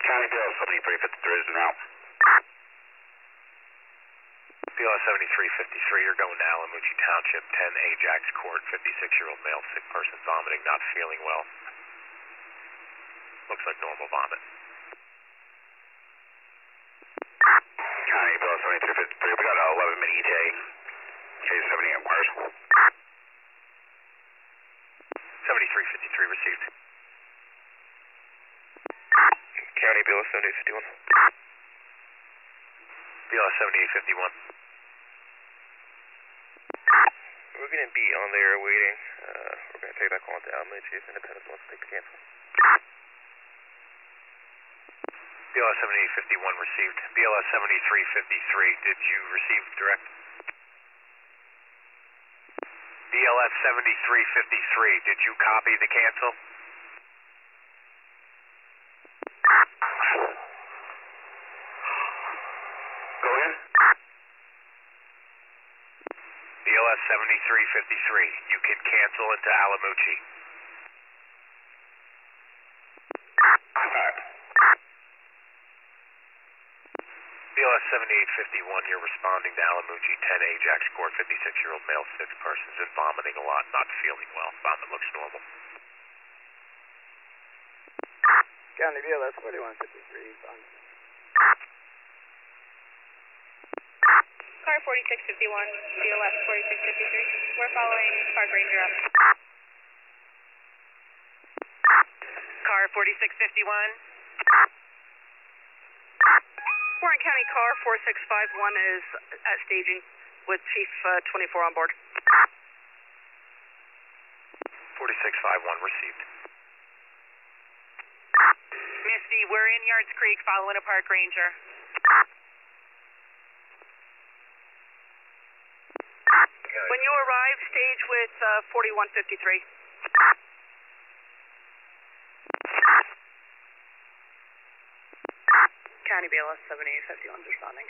County Bill 7353 is now. BLS 7353, you're going to Alamucci Township, 10 Ajax Court, 56-year-old male, sick person, vomiting, not feeling well. Looks like normal vomit. County Bill 7353, we got 11 mini ETA. Case 70 inquires. 7353 received. County BLS 7851. BLS 7851. We're going to be on there waiting. We're going to take that call into Alamucci if Independence wants to take the cancel. BLS 7851 received. BLS 7353, did you receive direct? BLS 7353, did you copy the cancel? Go in. BLS 7353, you can cancel into Alamucci. BLS 7851, you're responding to Alamucci, 10 Ajax Court, 56-year-old male, sick person's been vomiting a lot, not feeling well. Vomit looks normal. County BLS 4153, fine. Car 4651, BLS 4653. We're following Park Ranger up. Car 4651. Warren County Car 4651 is at staging with Chief 24 on board. 4651 received. Misty, we're in Yards Creek following a park ranger. When you arrive, stage with 4153. County BLS 7851 responding.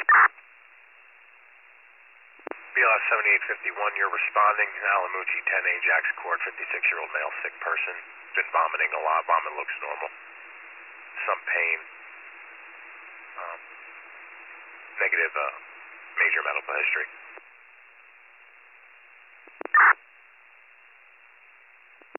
BLS 7851, you're responding to Alamucci, 10 Ajax Court, 56-year-old male, sick person, been vomiting a lot. Vomit looks normal. Some pain. Negative major medical history.